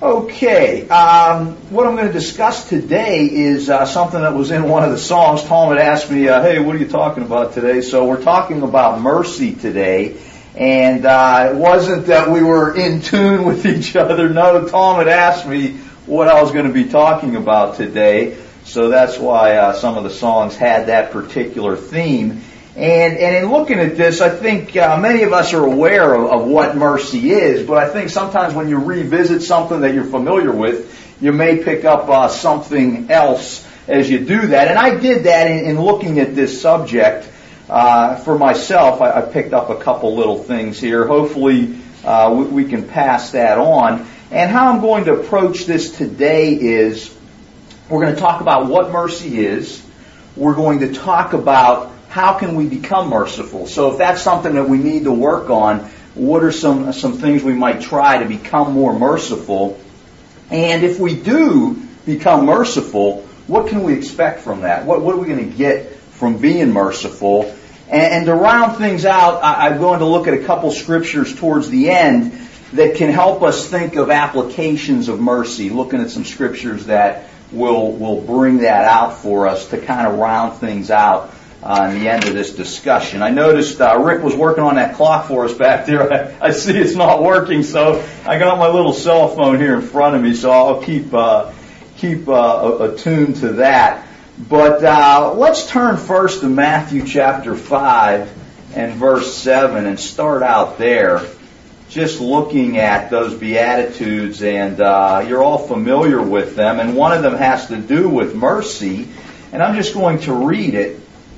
Okay, what I'm going to discuss today is something that was in one of the songs. Tom had asked me, hey, what are you talking about today? So we're talking about mercy today. And it wasn't that we were in tune with each other. No, Tom had asked me what I was going to be talking about today. So that's why some of the songs had that particular theme. And in looking at this, I think many of us are aware of what mercy is, but I think sometimes when you revisit something that you're familiar with, you may pick up something else as you do that. And I did that in looking at this subject for myself. I picked up a couple little things here. Hopefully we can pass that on. And how I'm going to approach this today is we're going to talk about what mercy is. We're going to talk about how can we become merciful? So if that's something that we need to work on, what are some things we might try to become more merciful? And if we do become merciful, what can we expect from that? What are we going to get from being merciful? And to round things out, I'm going to look at a couple scriptures towards the end that can help us think of applications of mercy, looking at some scriptures that will bring that out for us to kind of round things out in the end of this discussion. I noticed Rick was working on that clock for us back there. I see it's not working, so I got my little cell phone here in front of me, so I'll keep attuned to that. But let's turn first to Matthew chapter 5 and verse 7 and start out there, just looking at those Beatitudes, and you're all familiar with them, and one of them has to do with mercy, and I'm just going to read it.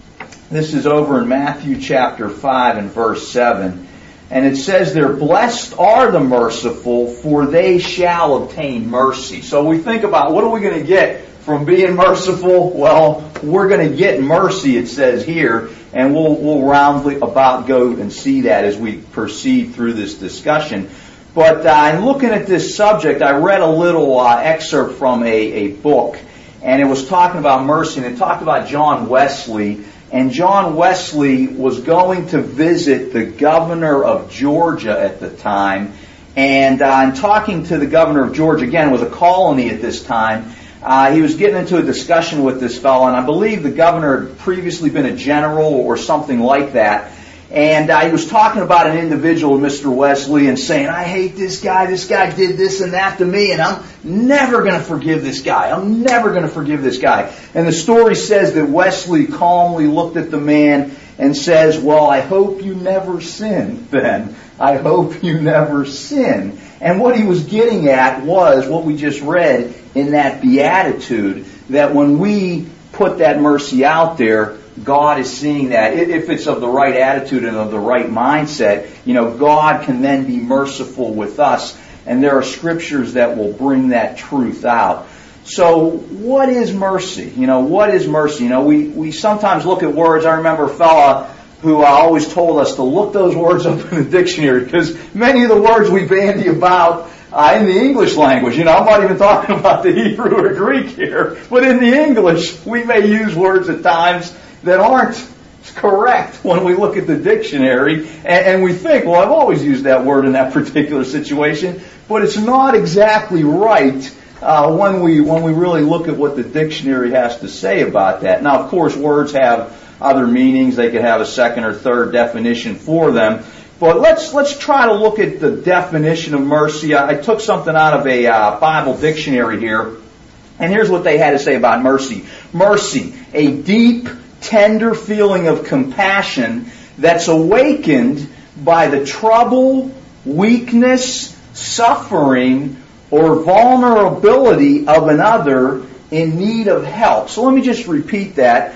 This is over in Matthew chapter 5 and verse 7. And it says there, "Blessed are the merciful, for they shall obtain mercy." So we think about, what are we going to get from being merciful? Well, we're going to get mercy, it says here. And we'll roundly about go and see that as we proceed through this discussion. But in looking at this subject, I read a little excerpt from a book. And it was talking about mercy. And it talked about John Wesley. And John Wesley was going to visit the governor of Georgia at the time. And in talking to the governor of Georgia, again, it was a colony at this time, he was getting into a discussion with this fellow. And I believe the governor had previously been a general or something like that. And he was talking about an individual, Mr. Wesley, and saying, I hate this guy did this and that to me, and I'm never going to forgive this guy. I'm never going to forgive this guy. And the story says that Wesley calmly looked at the man and says, well, I hope you never sin then. I hope you never sin. And what he was getting at was what we just read in that beatitude, that when we put that mercy out there, God is seeing that. If it's of the right attitude and of the right mindset, God can then be merciful with us. And there are scriptures that will bring that truth out. So what is mercy? What is mercy? We sometimes look at words. I remember a fella who always told us to look those words up in the dictionary, because many of the words we bandy about in the English language, I'm not even talking about the Hebrew or Greek here, but in the English, we may use words at times that aren't correct when we look at the dictionary, and we think, well, I've always used that word in that particular situation, but it's not exactly right when we really look at what the dictionary has to say about that. Now, of course, words have other meanings. They could have a second or third definition for them. But let's try to look at the definition of mercy. I took something out of a Bible dictionary here, and here's what they had to say about mercy. Mercy, a deep, tender feeling of compassion that's awakened by the trouble, weakness, suffering, or vulnerability of another in need of help. So let me just repeat that.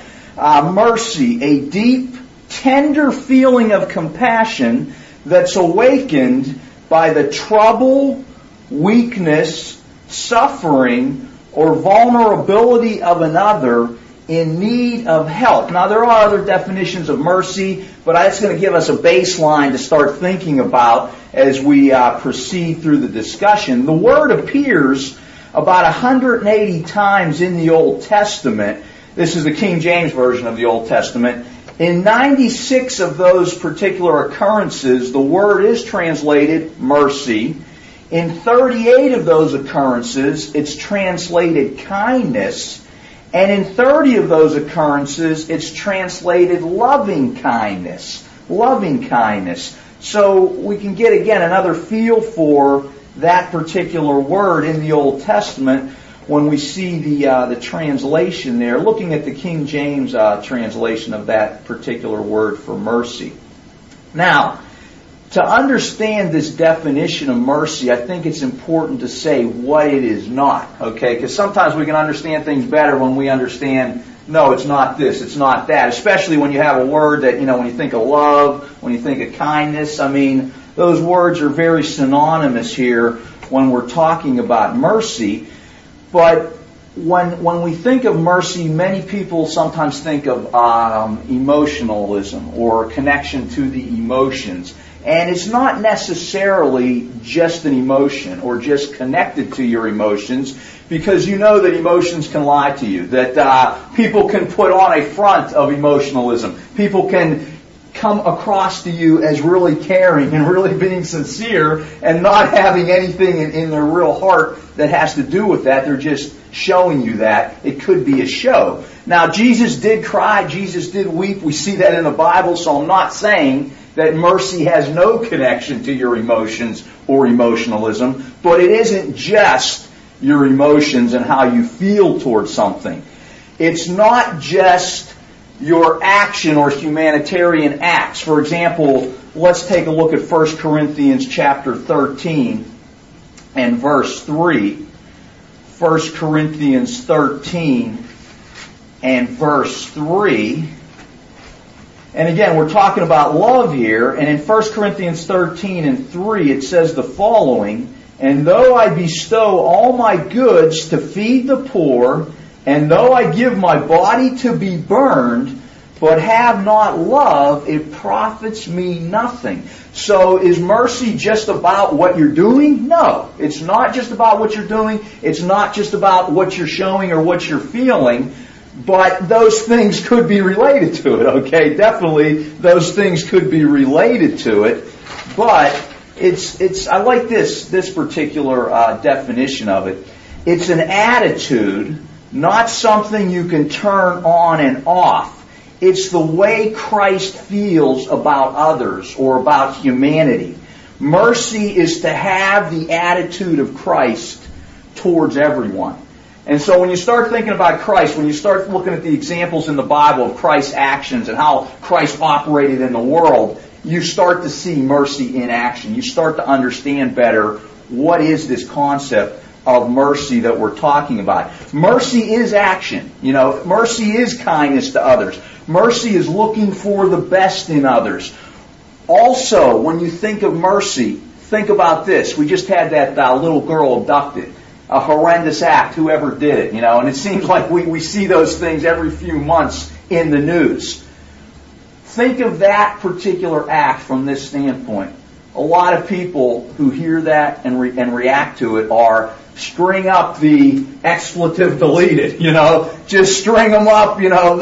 Mercy, a deep, tender feeling of compassion that's awakened by the trouble, weakness, suffering, or vulnerability of another in need of help. Now, there are other definitions of mercy, but that's going to give us a baseline to start thinking about as we proceed through the discussion. The word appears about 180 times in the Old Testament. This is the King James Version of the Old Testament. In 96 of those particular occurrences, the word is translated mercy. In 38 of those occurrences, it's translated kindness. And in 30 of those occurrences, it's translated loving kindness. Loving kindness. So we can get, again, another feel for that particular word in the Old Testament when we see the translation there, looking at the King James translation of that particular word for mercy. Now, to understand this definition of mercy, I think it's important to say what it is not, okay? Because sometimes we can understand things better when we understand, no, it's not this, it's not that. Especially when you have a word that, when you think of love, when you think of kindness, those words are very synonymous here when we're talking about mercy. But when we think of mercy, many people sometimes think of emotionalism or connection to the emotions. And it's not necessarily just an emotion or just connected to your emotions, because you know that emotions can lie to you, that people can put on a front of emotionalism. People can come across to you as really caring and really being sincere and not having anything in their real heart that has to do with that. They're just showing you that. It could be a show. Now, Jesus did cry. Jesus did weep. We see that in the Bible, so I'm not saying that mercy has no connection to your emotions or emotionalism, but it isn't just your emotions and how you feel towards something. It's not just your action or humanitarian acts. For example, let's take a look at 1 Corinthians chapter 13 and verse 3. 1 Corinthians 13 and verse 3. And again, we're talking about love here. And in 1 Corinthians 13 and 3, it says the following, "And though I bestow all my goods to feed the poor, and though I give my body to be burned, but have not love, it profits me nothing." So is mercy just about what you're doing? No. It's not just about what you're doing. It's not just about what you're showing or what you're feeling. But those things could be related to it, okay? Definitely those things could be related to it. But I like this particular definition of it. It's an attitude, not something you can turn on and off. It's the way Christ feels about others or about humanity. Mercy is to have the attitude of Christ towards everyone. And so when you start thinking about Christ, when you start looking at the examples in the Bible of Christ's actions and how Christ operated in the world, you start to see mercy in action. You start to understand better what is this concept of mercy that we're talking about. Mercy is action. Mercy is kindness to others. Mercy is looking for the best in others. Also, when you think of mercy, think about this. We just had that little girl abducted. A horrendous act, whoever did it, and it seems like we see those things every few months in the news. Think of that particular act from this standpoint. A lot of people who hear that and react to it are string up the expletive deleted, just string them up,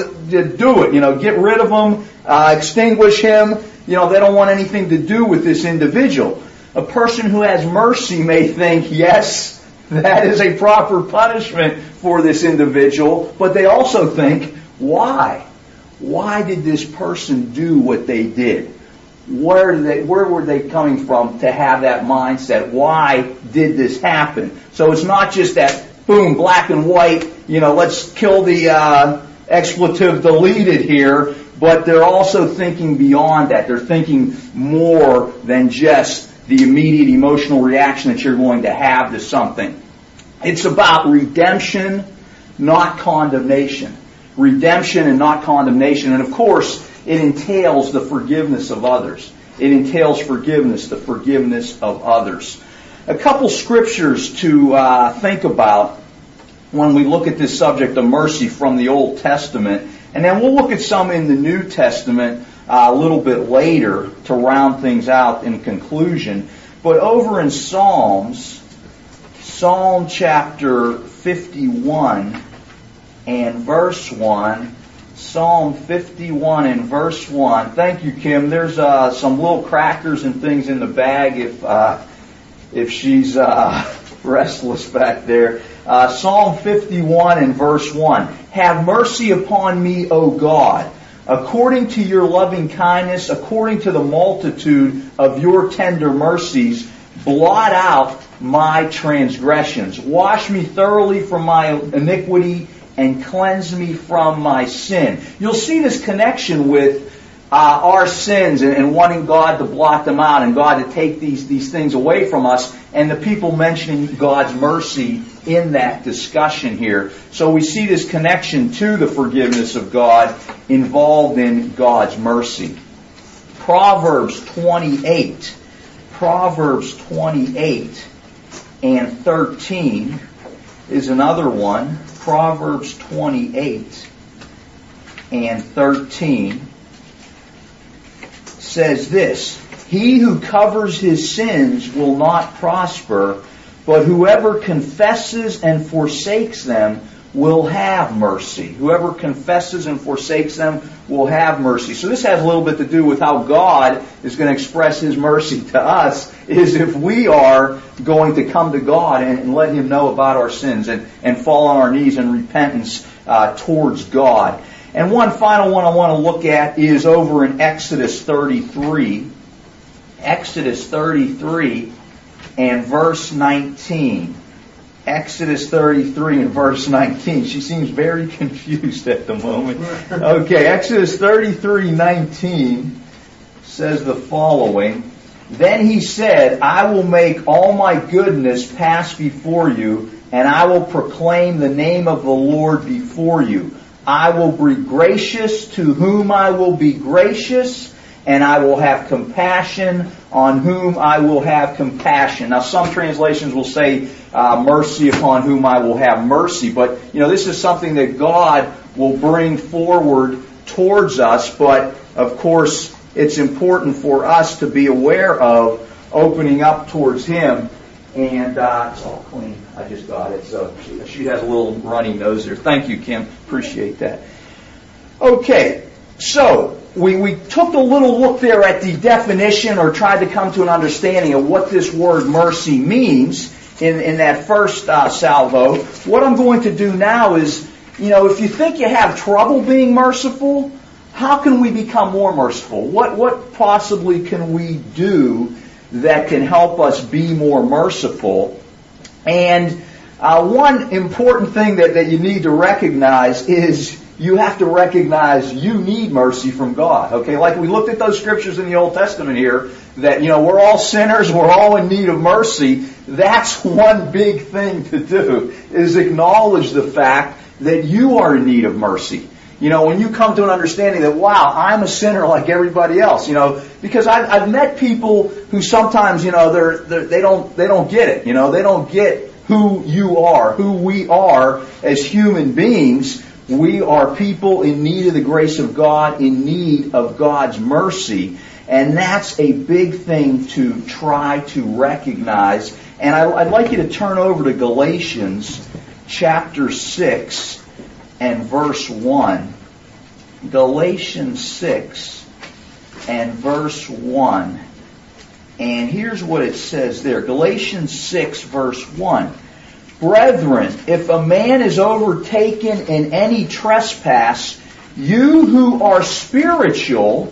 do it, get rid of them, extinguish him, they don't want anything to do with this individual. A person who has mercy may think, yes, that is a proper punishment for this individual, but they also think, why? Why did this person do what they did? Where were they coming from to have that mindset? Why did this happen? So it's not just that, boom, black and white, let's kill the expletive deleted here, but they're also thinking beyond that. They're thinking more than just the immediate emotional reaction that you're going to have to something. It's about redemption, not condemnation. Redemption and not condemnation. And of course, it entails the forgiveness of others. It entails forgiveness, the forgiveness of others. A couple scriptures to think about when we look at this subject of mercy from the Old Testament. And then we'll look at some in the New Testament a little bit later to round things out in conclusion. But over in Psalm chapter 51 and verse 1, Psalm 51 and verse 1. Thank you, Kim. There's some little crackers and things in the bag if she's restless back there. Psalm 51 and verse 1. Have mercy upon me, O God, according to your loving kindness, according to the multitude of your tender mercies, blot out my transgressions. Wash me thoroughly from my iniquity and cleanse me from my sin. You'll see this connection with our sins and wanting God to blot them out and God to take these things away from us, and the people mentioning God's mercy in that discussion here. So we see this connection to the forgiveness of God involved in God's mercy. Proverbs 28 and 13 is another one. Proverbs 28 and 13 says this: He who covers his sins will not prosper, but whoever confesses and forsakes them will have mercy. Whoever confesses and forsakes them will have mercy. So this has a little bit to do with how God is going to express His mercy to us, is if we are going to come to God and let Him know about our sins and fall on our knees in repentance towards God. And one final one I want to look at is over in Exodus 33. Exodus 33 and verse 19. Exodus 33 and verse 19. She seems very confused at the moment. Okay, Exodus 33:19 says the following: Then he said, I will make all my goodness pass before you, and I will proclaim the name of the Lord before you. I will be gracious to whom I will be gracious, and I will have compassion on whom I will have compassion. Now, some translations will say mercy upon whom I will have mercy. But, this is something that God will bring forward towards us. But, of course, it's important for us to be aware of opening up towards Him. And it's all clean. I just got it. So she has a little runny nose there. Thank you, Kim. Appreciate that. Okay, so we took a little look there at the definition, or tried to come to an understanding of what this word mercy means in that first salvo. What I'm going to do now is, if you think you have trouble being merciful, how can we become more merciful? What possibly can we do that can help us be more merciful? And one important thing that you need to recognize is you have to recognize you need mercy from God. Okay, like we looked at those scriptures in the Old Testament here, that, we're all sinners, we're all in need of mercy. That's one big thing to do, is acknowledge the fact that you are in need of mercy. When you come to an understanding that, wow, I'm a sinner like everybody else, because I've met people who sometimes, they don't get it, they don't get who you are, who we are as human beings. We are people in need of the grace of God, in need of God's mercy. And that's a big thing to try to recognize. And I'd like you to turn over to Galatians chapter 6 and verse 1. Galatians 6 and verse 1. And here's what it says there. Galatians 6 verse 1. Brethren, if a man is overtaken in any trespass, you who are spiritual,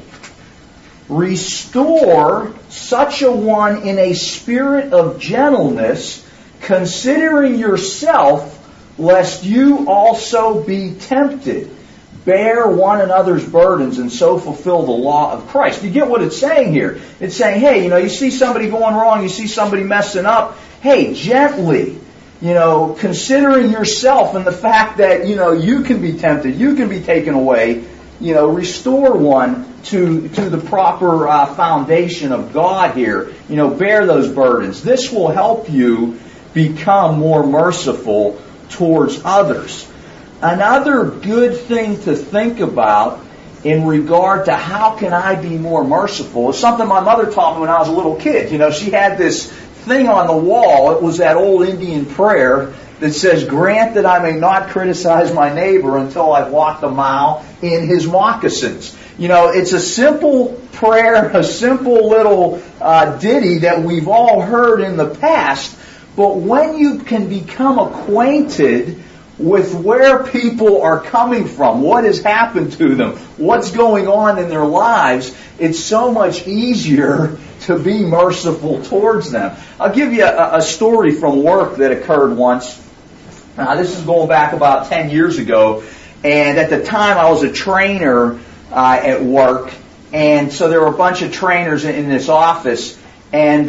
restore such a one in a spirit of gentleness, considering yourself, lest you also be tempted. Bear one another's burdens and so fulfill the law of Christ. You get what it's saying here? It's saying, hey, you see somebody going wrong, you see somebody messing up, hey, gently, considering yourself and the fact that, you can be tempted, you can be taken away, restore one to the proper foundation of God here. Bear those burdens. This will help you become more merciful towards others. Another good thing to think about in regard to how can I be more merciful is something my mother taught me when I was a little kid. She had this thing on the wall. It was that old Indian prayer that says, "Grant that I may not criticize my neighbor until I've walked a mile in his moccasins." You know, it's a simple prayer, a simple little ditty that we've all heard in the past. But when you can become acquainted with where people are coming from, what has happened to them, what's going on in their lives, it's so much easier to be merciful towards them. I'll give you a story from work that occurred once. This is going back about 10 years ago, and at the time I was a trainer at work, and so there were a bunch of trainers in this office, and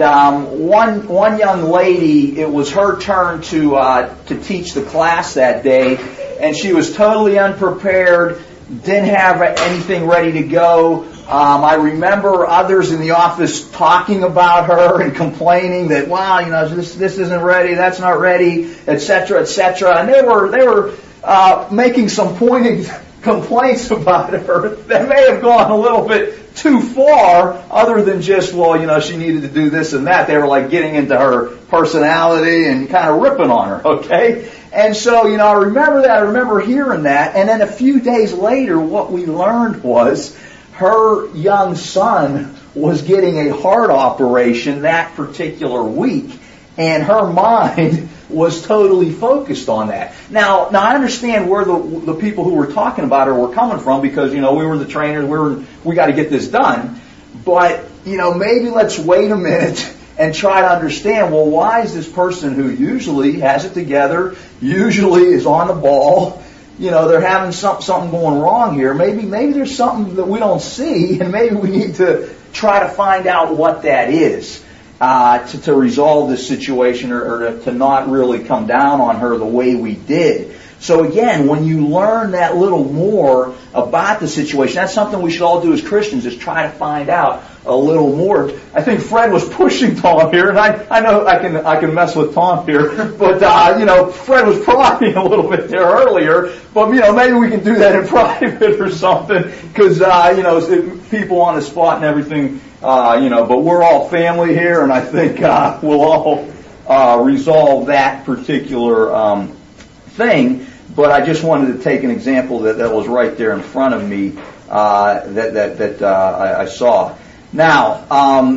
one young lady, it was her turn to teach the class that day, and she was totally unprepared, didn't have anything ready to go. I remember others in the office talking about her and complaining that, wow, you know, this isn't ready, that's not ready, etc., etc. And they were making some pointed complaints about her that may have gone a little bit too far, other than just, well, you know, she needed to do this and that. They were like getting into her personality and kind of ripping on her, okay? And so, you know, I remember that. I remember hearing that. And then a few days later, what we learned was her young son was getting a heart operation that particular week. And her mind was totally focused on that. Now I understand where the people who were talking about her were coming from, because, you know, we were the trainers, we got to get this done. But, you know, maybe let's wait a minute and try to understand, well, why is this person who usually has it together, usually is on the ball, you know, they're having something going wrong here. Maybe there's something that we don't see, and maybe we need to try to find out what that is. To resolve this situation, or to not really come down on her the way we did. So again, when you learn that little more about the situation, that's something we should all do as Christians, is try to find out a little more. I think Fred was pushing Tom here, and I know I can mess with Tom here, but you know, Fred was prodding a little bit there earlier. But, you know, maybe we can do that in private or something, because you know, people on the spot and everything. You know, but we're all family here, and I think we'll all resolve that particular thing. But I just wanted to take an example that was right there in front of me that I saw. Now,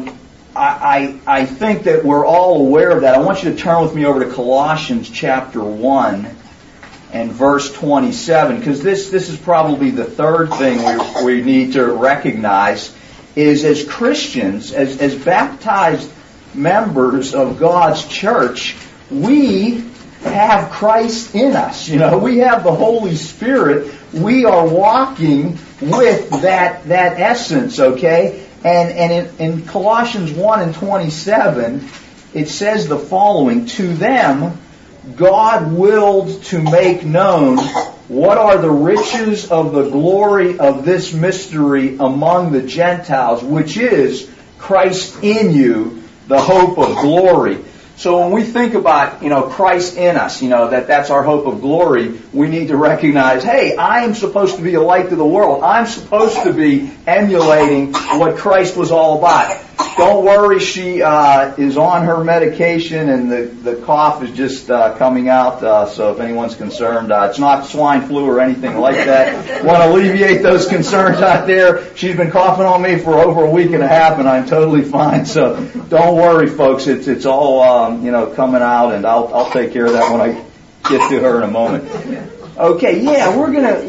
I think that we're all aware of that. I want you to turn with me over to Colossians chapter 1 and verse 27, because this is probably the third thing we need to recognize. Is, as Christians, as baptized members of God's church, we have Christ in us. You know, we have the Holy Spirit. We are walking with that essence, okay? And in Colossians 1 and 27, it says the following: "To them God willed to make known what are the riches of the glory of this mystery among the Gentiles, which is Christ in you, the hope of glory." So when we think about, you know, Christ in us, you know, that's our hope of glory, we need to recognize, hey, I am supposed to be a light to the world. I'm supposed to be emulating what Christ was all about. Don't worry, she is on her medication, and the cough is just coming out. So if anyone's concerned, it's not swine flu or anything like that. Want to alleviate those concerns out there. She's been coughing on me for over a week and a half, and I'm totally fine. So don't worry, folks. It's all you know, coming out, and I'll take care of that when I get to her in a moment. Okay, yeah, we're gonna.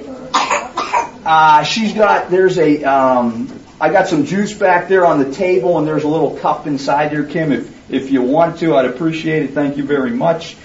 She's got. There's a. I got some juice back there on the table, and there's a little cup inside there, Kim. If you want to, I'd appreciate it. Thank you very much.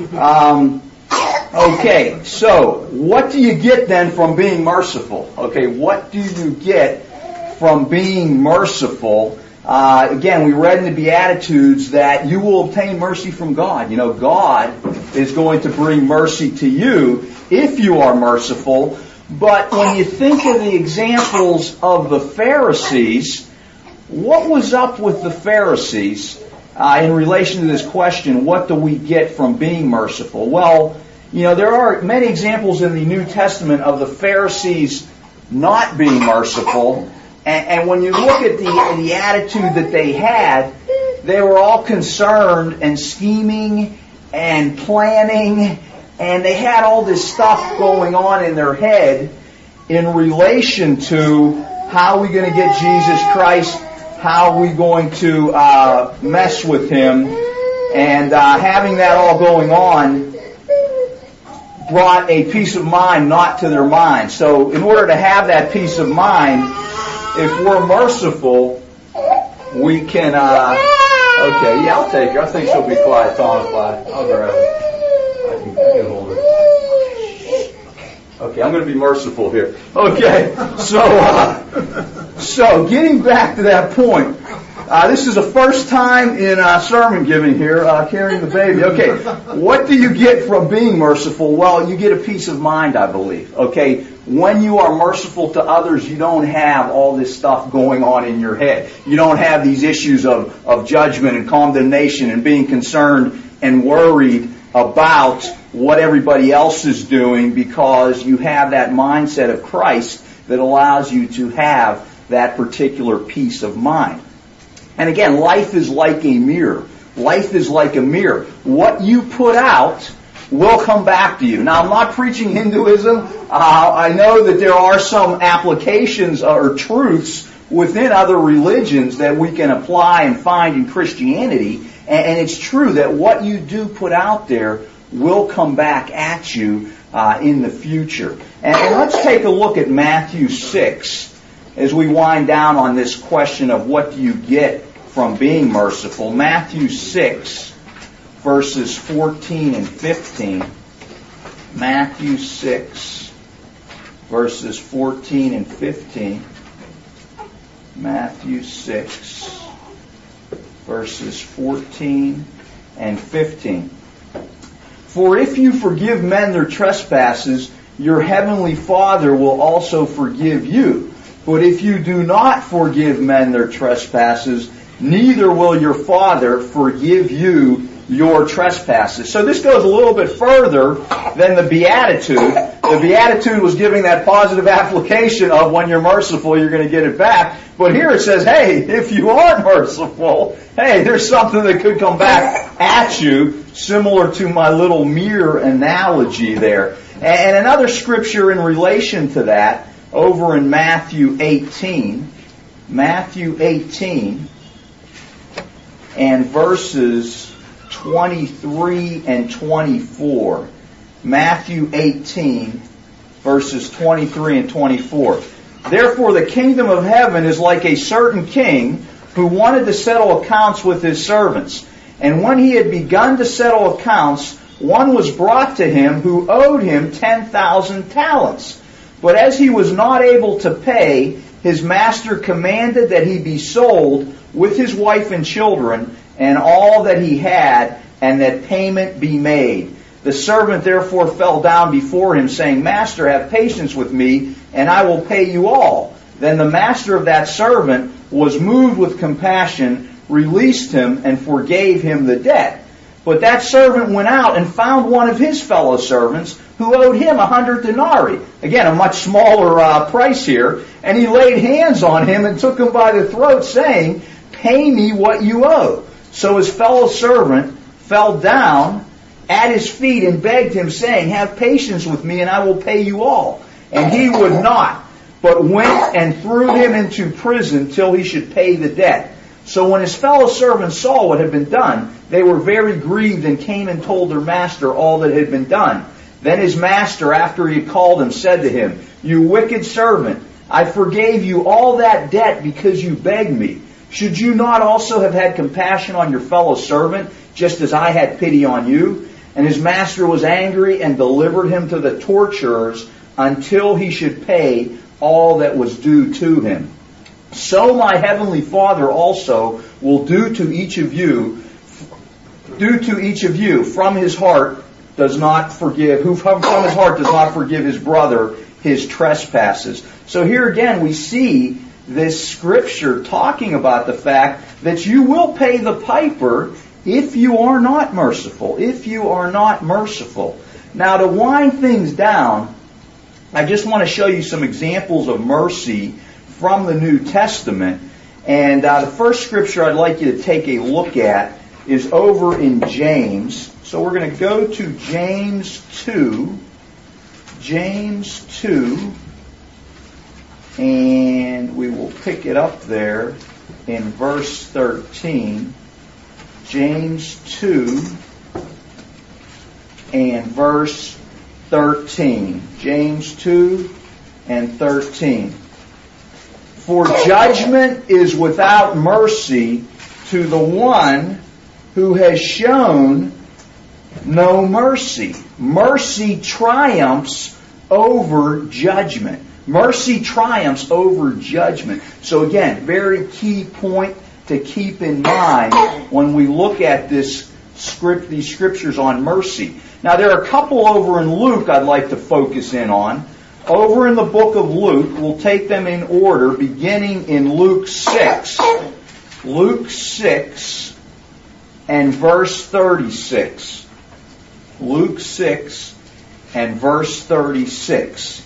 Okay, so what do you get then from being merciful? Okay, what do you get from being merciful? Again, we read in the Beatitudes that you will obtain mercy from God. You know, God is going to bring mercy to you if you are merciful. But when you think of the examples of the Pharisees, what was up with the Pharisees in relation to this question, what do we get from being merciful? Well, you know, there are many examples in the New Testament of the Pharisees not being merciful. And when you look at the attitude that they had, they were all concerned and scheming and planning, and they had all this stuff going on in their head in relation to how are we going to get Jesus Christ, how are we going to mess with Him, and having that all going on brought a peace of mind not to their mind. So in order to have that peace of mind, if we're merciful, we can... okay, yeah, I'll take her. I think she'll be quiet, tonified. I'll grab her. I can hold her. Okay, I'm going to be merciful here. Okay, so getting back to that point, this is the first time in sermon giving here, carrying the baby. Okay, what do you get from being merciful? Well, you get a peace of mind, I believe. Okay, when you are merciful to others, you don't have all this stuff going on in your head. You don't have these issues of judgment and condemnation and being concerned and worried about what everybody else is doing, because you have that mindset of Christ that allows you to have that particular peace of mind. And again, life is like a mirror. Life is like a mirror. What you put out will come back to you. Now, I'm not preaching Hinduism. I know that there are some applications or truths within other religions that we can apply and find in Christianity. And it's true that what you do put out there will come back at you in the future. And let's take a look at Matthew 6 as we wind down on this question of what do you get from being merciful. Matthew 6, verses 14 and 15. Matthew 6, verses 14 and 15. Matthew 6, verses 14 and 15. For if you forgive men their trespasses, your heavenly Father will also forgive you. But if you do not forgive men their trespasses, neither will your Father forgive you your trespasses. So this goes a little bit further than the Beatitude. The Beatitude was giving that positive application of when you're merciful, you're going to get it back. But here it says, hey, if you aren't merciful, hey, there's something that could come back at you, similar to my little mirror analogy there. And another scripture in relation to that, over in Matthew 18, and verses 23 and 24. Matthew 18, verses 23 and 24. Therefore the kingdom of heaven is like a certain king who wanted to settle accounts with his servants. And when he had begun to settle accounts, one was brought to him who owed him 10,000 talents. But as he was not able to pay, his master commanded that he be sold with his wife and children and all that he had, and that payment be made. The servant therefore fell down before him, saying, Master, have patience with me, and I will pay you all. Then the master of that servant was moved with compassion, released him, and forgave him the debt. But that servant went out and found one of his fellow servants who owed him 100 denarii. Again, a much smaller price here. And he laid hands on him and took him by the throat, saying, Pay me what you owe. So his fellow servant fell down at his feet and begged him, saying, Have patience with me, and I will pay you all. And he would not, but went and threw him into prison till he should pay the debt. So when his fellow servants saw what had been done, they were very grieved and came and told their master all that had been done. Then his master, after he had called him, said to him, You wicked servant, I forgave you all that debt because you begged me. Should you not also have had compassion on your fellow servant, just as I had pity on you? And his master was angry and delivered him to the torturers until he should pay all that was due to him. So my heavenly Father also will do to each of you from his heart does not forgive, who from his heart does not forgive his brother his trespasses. So here again we see this scripture talking about the fact that you will pay the piper if you are not merciful. If you are not merciful. Now to wind things down, I just want to show you some examples of mercy from the New Testament. And the first scripture I'd like you to take a look at is over in James. So we're going to go to James 2. James 2. And we will pick it up there in verse 13. James 2 and verse 13. James 2 and 13. For judgment is without mercy to the one who has shown no mercy. Mercy triumphs over judgment. Mercy triumphs over judgment. So again, very key point to keep in mind when we look at these scriptures on mercy. Now there are a couple over in Luke I'd like to focus in on. Over in the book of Luke, we'll take them in order, beginning in Luke 6. Luke 6 and verse 36. Luke 6 and verse 36.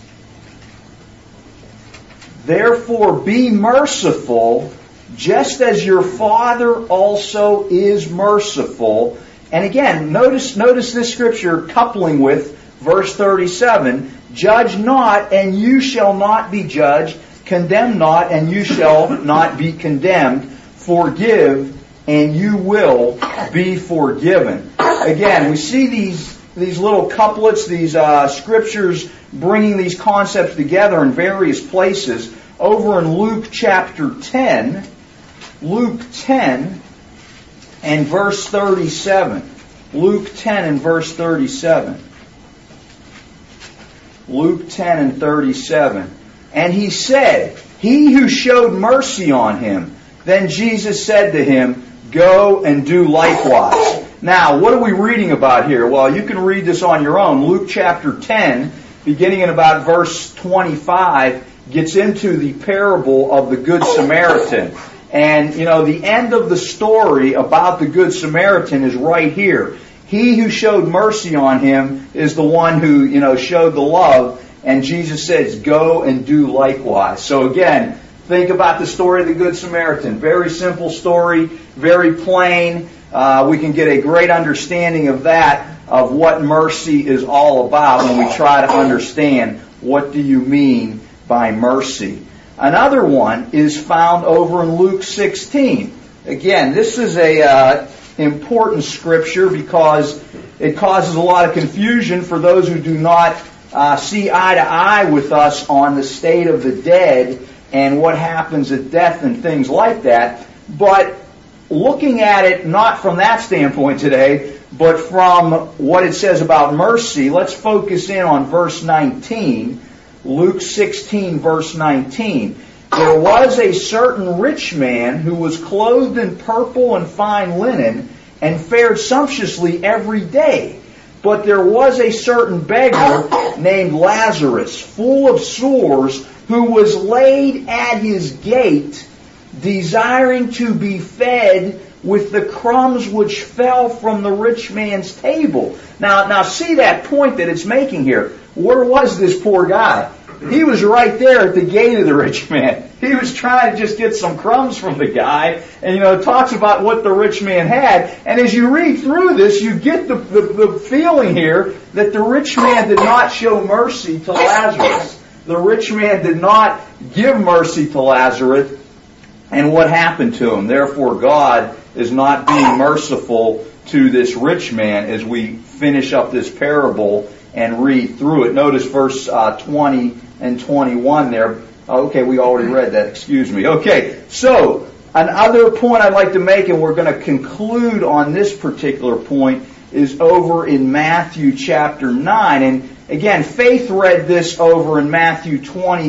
Therefore be merciful, just as your Father also is merciful. And again, notice this scripture coupling with verse 37. Judge not, and you shall not be judged. Condemn not, and you shall not be condemned. Forgive, and you will be forgiven. Again, we see these little couplets, these scriptures bringing these concepts together in various places. Over in Luke chapter 10, Luke 10 and verse 37. Luke 10 and verse 37. Luke 10 and 37. And he said, he who showed mercy on him. Then Jesus said to him, go and do likewise. Now, what are we reading about here? Well, you can read this on your own. Luke chapter 10, beginning in about verse 25, gets into the parable of the Good Samaritan. And, the end of the story about the Good Samaritan is right here. He who showed mercy on him is the one who, showed the love. And Jesus says, go and do likewise. So again, think about the story of the Good Samaritan. Very simple story, very plain. We can get a great understanding of that, of what mercy is all about when we try to understand what do you mean by mercy. Another one is found over in Luke 16. Again, this is a important scripture because it causes a lot of confusion for those who do not see eye to eye with us on the state of the dead and what happens at death and things like that. But looking at it not from that standpoint today, but from what it says about mercy, let's focus in on verse 19. Luke 16, verse 19. There was a certain rich man who was clothed in purple and fine linen and fared sumptuously every day. But there was a certain beggar named Lazarus, full of sores, who was laid at his gate, desiring to be fed with the crumbs which fell from the rich man's table. Now see that point that it's making here. Where was this poor guy? He was right there at the gate of the rich man. He was trying to just get some crumbs from the guy. And, it talks about what the rich man had. And as you read through this, you get the feeling here that the rich man did not show mercy to Lazarus. The rich man did not give mercy to Lazarus. And what happened to him? Therefore, God is not being merciful to this rich man as we finish up this parable and read through it. Notice verse 20 and 21 there. Okay, we already read that. Excuse me. Okay, so another point I'd like to make, and we're going to conclude on this particular point, is over in Matthew chapter 9. And again, Faith read this over in Matthew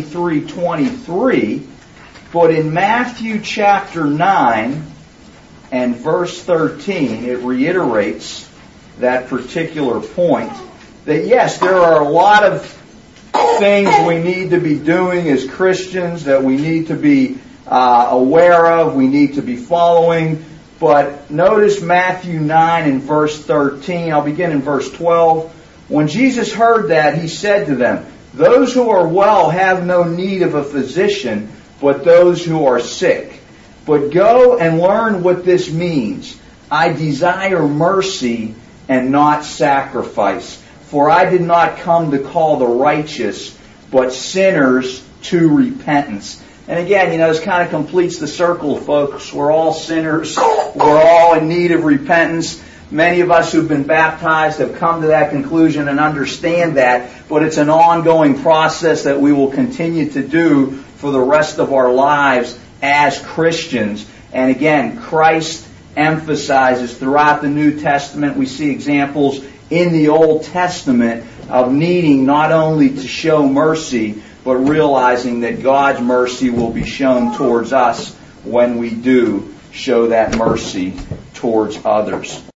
23:23. But in Matthew chapter 9 and verse 13, it reiterates that particular point. That yes, there are a lot of things we need to be doing as Christians, that we need to be aware of, we need to be following. But notice Matthew 9 and verse 13. I'll begin in verse 12. When Jesus heard that, he said to them, those who are well have no need of a physician, but those who are sick. But go and learn what this means. I desire mercy and not sacrifice. For I did not come to call the righteous, but sinners to repentance. And again, this kind of completes the circle, folks. We're all sinners. We're all in need of repentance. Many of us who've been baptized have come to that conclusion and understand that, but it's an ongoing process that we will continue to do for the rest of our lives as Christians. And again, Christ emphasizes throughout the New Testament, we see examples in the Old Testament of needing not only to show mercy, but realizing that God's mercy will be shown towards us when we do show that mercy towards others.